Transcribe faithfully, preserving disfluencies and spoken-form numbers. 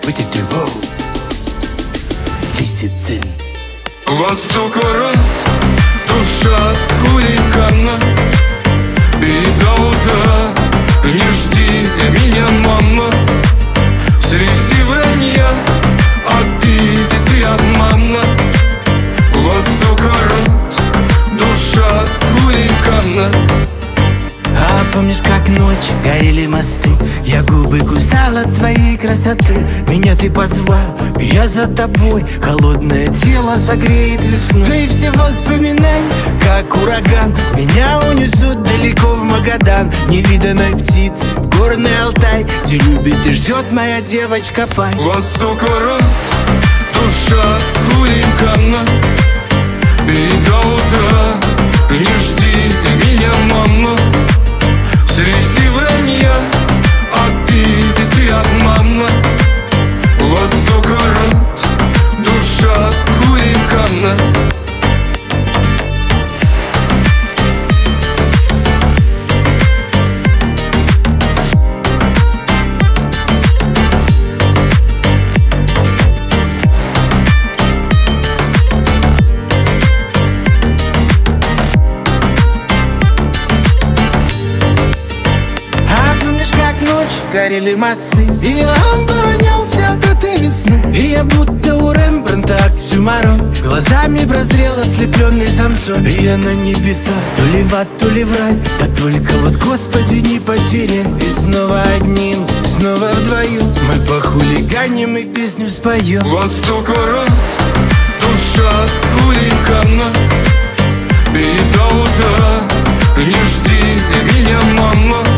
Восток орет, душа хулигана, и до утра не жди меня, мама. Среди вранья, обиды и обмана. Восток орет, душа хулигана. А помнишь, как ночь горели мосты? Я губы кусал от твоей красоты. Меня ты позвал, я за тобой. Холодное тело согреет весну. Ты все воспоминания, как ураган, меня унесут далеко в Магадан. Невиданной птицы в горный Алтай, где любит и ждет моя девочка Пай. Восток орет, душа хулигана, и до утра не жди меня, мама. Среди вранья, обиды и обмана. Восток орет, душа хулигана. Горели мосты, и я оборонялся от этой весны. И я будто у Рембрандта оксюмарон, глазами прозрел ослепленный Самсон. И я на небеса, то ли в ад, то ли в рай, да только вот, Господи, не потеряй. И снова одним, снова вдвоем мы похулиганим и песню споем. Восток орет, душа хулигана, и до утра не жди меня, мама.